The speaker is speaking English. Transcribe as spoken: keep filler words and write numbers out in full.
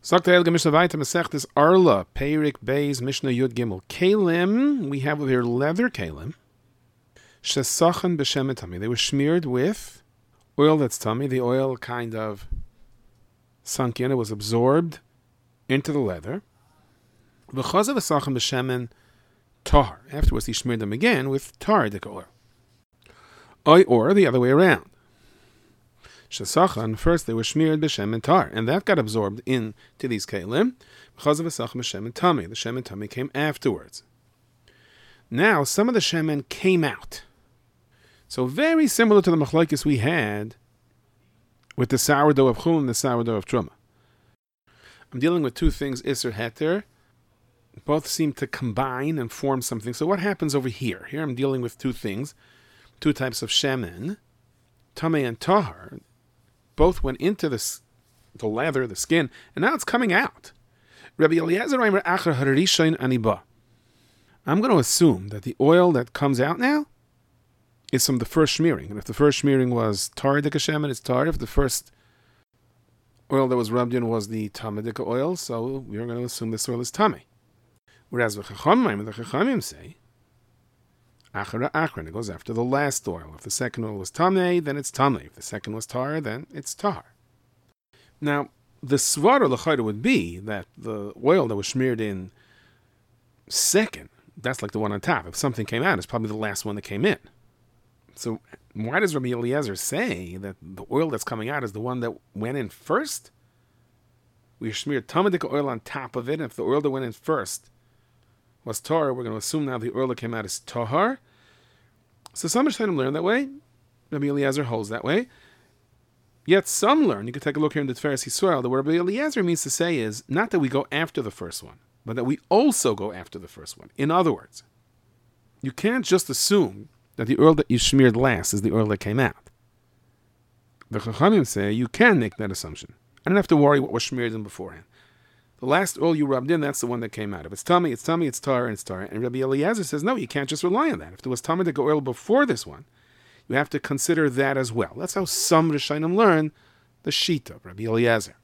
Sagt der Elge Mishnah weiter, Masechtes Arla, Peirik Beis, Mishnah Yud Gimel. Kalim, we have over here leather kalim. Shesachen b'shem tummy. They were smeared with oil that's tummy. The oil kind of sunk in. It was absorbed into the leather. V'chaz of sachen b'shemen tar. Afterwards, he smeared them again with tar dik oil. Oy, or the other way around. Shesachan, first they were smeared b'shemen tar, and that got absorbed into these kalim. V'chaz of sachen b'shemen tummy. The shemen tummy came afterwards. Now, some of the shemen came out. So very similar to the machlokes we had with the sourdough of chulin and the sourdough of truma. I'm dealing with two things, iser heter. Both seem to combine and form something. So what happens over here? Here I'm dealing with two things, two types of shemen, tameh and tahar. Both went into the, the leather, the skin, and now it's coming out. Rabbi Eliezer Reimer Acher Harishain Aniba. I'm going to assume that the oil that comes out now is from the first smearing. And if the first smearing was tar dika shemen, it's tar. If the first oil that was rubbed in was the tamadika oil, so we're going to assume this oil is tameh. Whereas the Chachamim, the Chachamim say, Achara Achran, it goes after the last oil. If the second oil was tameh, then it's tameh. If the second was tar, then it's tar. Now, the svara l'chayda would be that the oil that was smeared in second, that's like the one on top. If something came out, it's probably the last one that came in. So why does Rabbi Eliezer say that the oil that's coming out is the one that went in first? We smeared tamadika oil on top of it, and if the oil that went in first was tar, we're going to assume now the oil that came out is tahar. So some Rishonim learn that way. Rabbi Eliezer holds that way. Yet some learn, you can take a look here in the Tiferes Yisrael, that what Rabbi Eliezer means to say is not that we go after the first one, but that we also go after the first one. In other words, you can't just assume that the oil that you smeared last is the oil that came out. The Chachamim say you can make that assumption. I don't have to worry what was smeared in beforehand. The last oil you rubbed in, that's the one that came out. If it's tummy, it's tummy, it's tar, and it's tar. And Rabbi Eliezer says, no, you can't just rely on that. If there was tamadika oil before this one, you have to consider that as well. That's how some Rishonim learn the shita of Rabbi Eliezer.